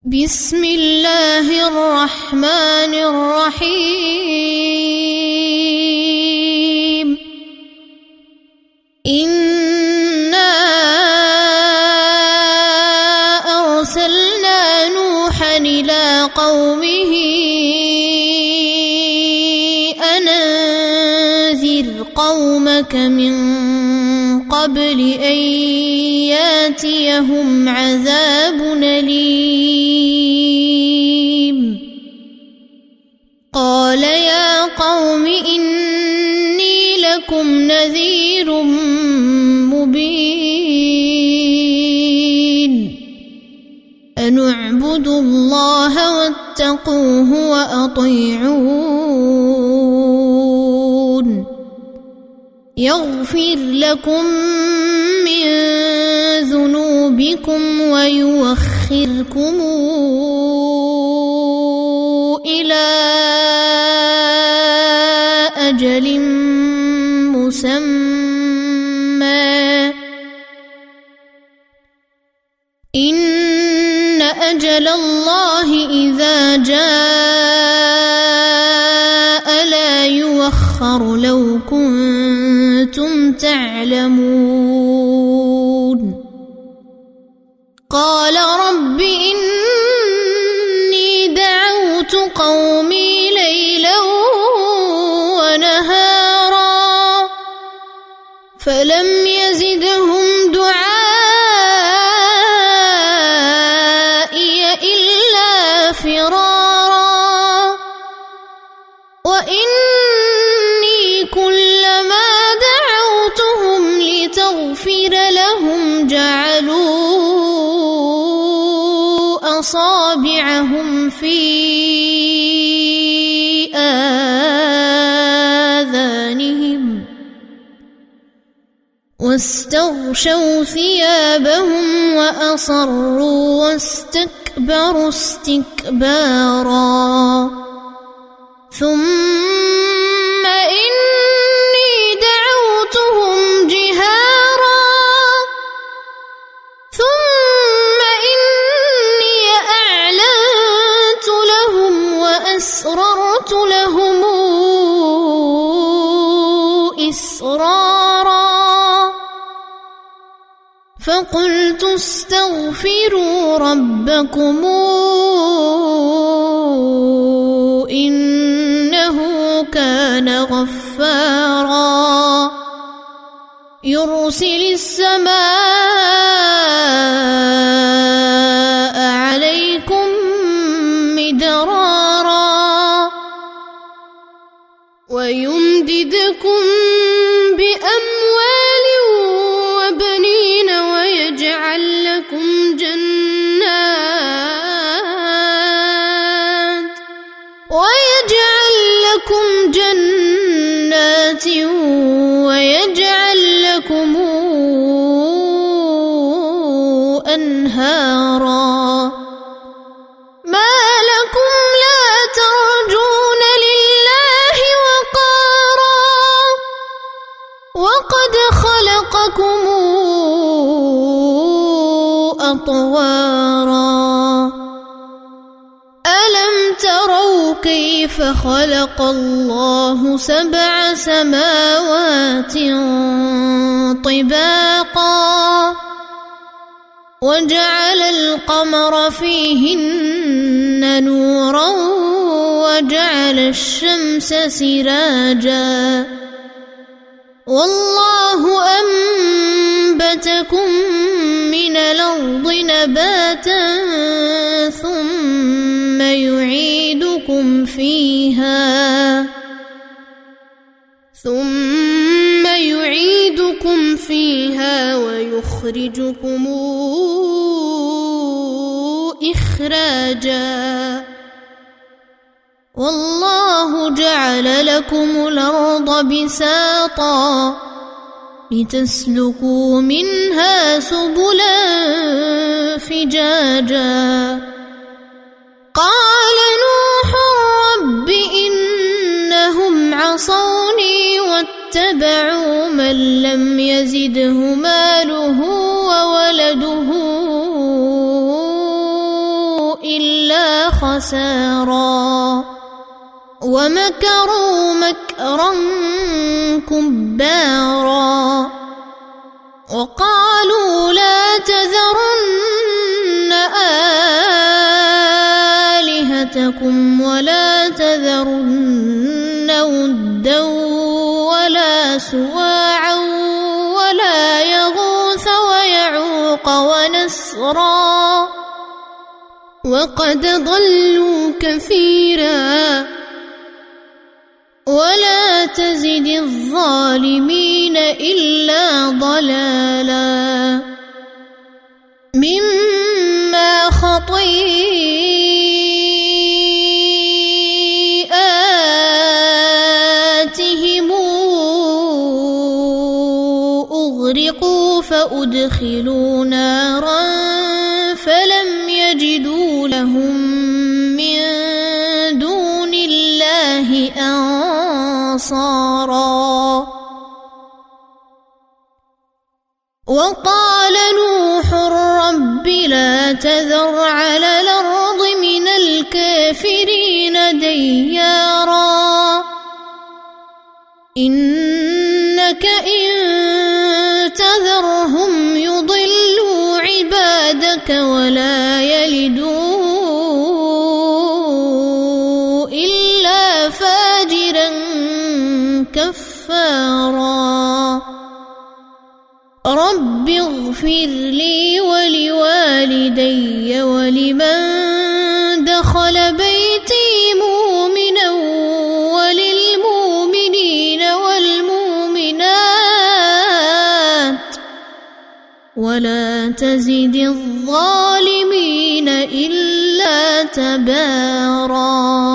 بسم الله الرحمن الرحيم إنا أرسلنا نوحا إلى قومه أن أنذر قومك من قبل أن ياتيهم عذاب أليم قال يا قوم إني لكم نذير مبين أن اعبدوا الله واتقوه وأطيعون يغفر لكم من ذنوبكم ويؤخركم إلى أجل مسمى إن أجل الله إذا جاء لا يؤخر لو كنتم تعلمون قال رب إني دعوت قومي ليلا ونهارا فلم يزدهم دعائي إلا فرارا وإني كلما دعوتهم لتغفر لهم جعلوا أصابعهم في آذانهم واستغشوا ثيابهم وأصروا واستكبروا استكبارا ثم إني دعوتهم جهارا ثم إني أعلنت لهم وأسررت لهم إسرارا فقلت استغفروا ربكم إنه كان غفارا يرسل السماء عليكم مدرارا ويمددكم بأموال وبنين ويجعل لكم جنات ويجعل لكم أنهارا ما لكم لا ترجون لله وقارا وقد خلقكم أطوارا ألم تروا كيف خلق الله 7 سماوات طباقا وجعل القمر فيهن نورا وجعل الشمس سراجا والله أنبتكم من الأرض نباتا ثم يعيدكم فيها ويخرجكم إخراجا والله جعل لكم الأرض بساطا لتسلكوا منها سبلا فجاجا قال نوح رب إنهم عصوني واتبعوا من لم يزده ماله وولده إلا خسارا ومكروا مكرا كبارا وقالوا لا تذرن آلهتكم ولا تذرن ودا ولا سواعا ولا يغوث ويعوق ونسرا وقد ضلوا كثيرا ولا تزد الظالمين إلا ضلالا مما خطيئاتهم أغرقوا فأدخلوا نارا فلم يجدوا لهم من دون الله أنصارا وقال نوح رب لا تذر على الأرض من الكافرين ديارا إنك إن تذرهم يضلوا عبادك ولا يلدوا إلا فاجرا كفارا رب اغفر لي ولوالدي ولمن دخل بيتي مؤمنا وللمؤمنين والمؤمنات ولا تزد الظالمين إلا تبارا.